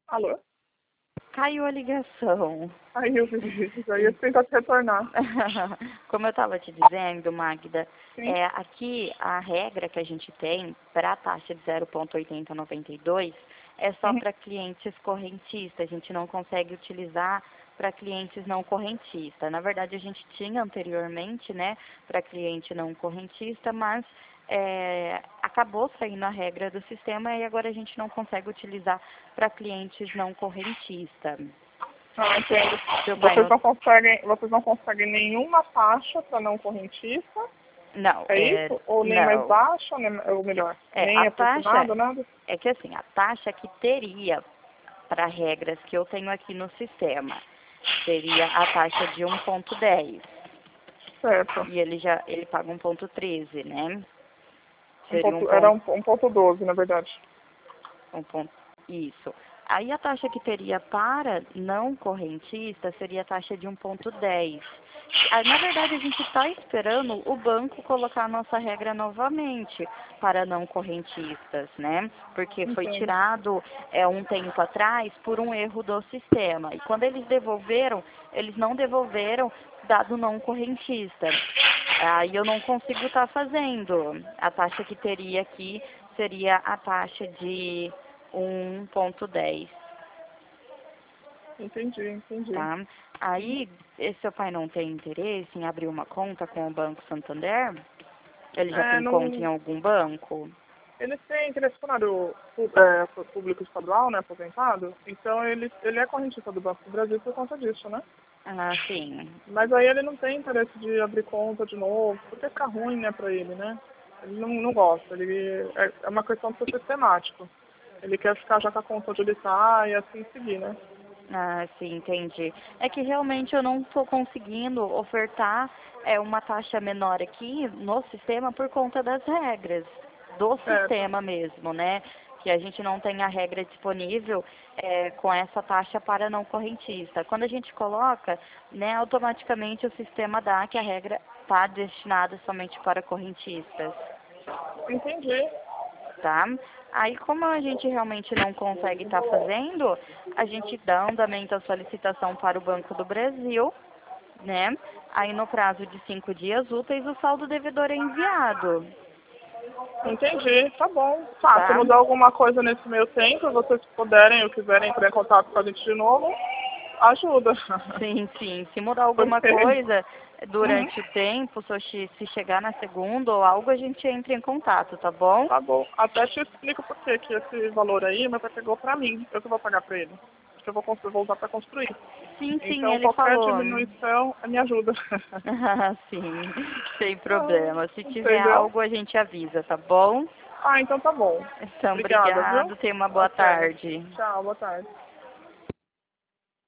Alô? Caiu a ligação. Aí eu vi, já ia tentar te retornar. Como eu estava te dizendo, Magda, Sim. aqui a regra que a gente tem para a taxa de 0,8092 é só para clientes correntistas. A gente não consegue utilizar para clientes não correntistas. Na verdade, a gente tinha anteriormente, né, para cliente não correntista, mas acabou saindo a regra do sistema e agora a gente não consegue utilizar para clientes não correntistas. Ah, entendo. Seu pai Vocês não conseguem nenhuma taxa para não correntista? Não, É isso? Ou nem mais não. baixa, ou melhor, nem A taxa aproximado, nada? é que assim, a taxa que teria para regras que eu tenho aqui no sistema seria a taxa de 1,10. Certo. E ele paga 1,13, né? Seria Era 1,12, na verdade. Isso. Aí a taxa que teria para não correntista seria a taxa de 1,10. Na verdade, a gente está esperando o banco colocar a nossa regra novamente para não correntistas, né? Porque foi Entendo. tirado um tempo atrás por um erro do sistema. E quando eles devolveram, eles não devolveram dado não correntista. Aí eu não consigo estar fazendo. A taxa que teria aqui seria a taxa de 1,10, Entendi. tá? Aí, seu pai não tem interesse em abrir uma conta com o Banco Santander? Ele já tem conta em Não, algum banco? eles têm, que ele é funcionário público estadual, né, aposentado, então ele é correntista do Banco do Brasil por conta disso, né? Ah, sim. Mas aí ele não tem interesse de abrir conta de novo, porque fica ruim, né, pra ele, né? Ele não gosta, é uma questão de ser sistemático. Ele quer ficar já com a conta onde ele tá e assim seguir, né? Ah, sim, entendi. É que realmente eu não estou conseguindo ofertar uma taxa menor aqui no sistema por conta das regras do Certo. sistema mesmo, né? Que a gente não tem a regra disponível com essa taxa para não correntista. Quando a gente coloca, né, automaticamente o sistema dá que a regra está destinada somente para correntistas, Entendi. tá? Aí, como a gente realmente não consegue estar fazendo, a gente dá andamento à solicitação para o Banco do Brasil, né? Aí, no prazo de 5 dias úteis, o saldo devedor é enviado, Entendi, tá bom. Tá, se tá? mudar alguma coisa nesse meio tempo, vocês puderem ou quiserem entrar em contato com a gente de novo, ajuda. Sim, sim. Se mudar alguma Porque. coisa Uhum. durante o tempo, se chegar na segunda ou algo, a gente entra em contato, tá bom? Tá bom. Até te explico por que esse valor aí, mas pegou pra mim. Eu que vou pagar pra ele. Porque eu vou usar pra construir. Sim, sim, Então ele qualquer falou. diminuição me ajuda. Ah, sim, sem Ah, problema. Se tiver entendeu? algo, a gente avisa, tá bom? Ah, então tá bom. Então, Obrigada, viu? obrigado. Tenha uma boa Até. tarde. Tchau, boa tarde.